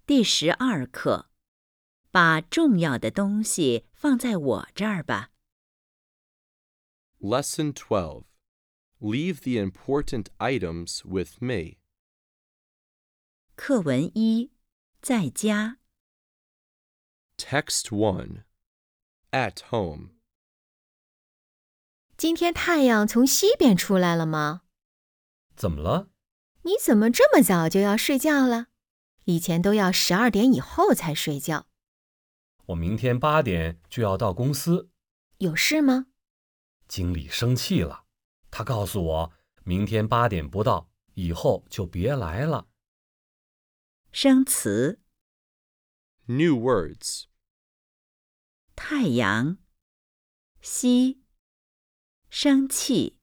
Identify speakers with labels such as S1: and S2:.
S1: 第12课，把重要的东西放在我这儿吧。
S2: Lesson 12. Leave the important items with me.
S1: 课文1，在家。
S2: Text 1. At home.
S3: 今天太阳从西边出来了吗？
S4: 怎么了？
S3: 你怎么这么早就要睡觉了？以前都要12点以后才睡觉。
S4: 我明天8点就要到公司。
S3: 有事吗？
S4: 经理生气了，他告诉我，明天8点不到，以后就别来了。
S1: 生词：
S2: New words.
S1: 太阳、西、生气。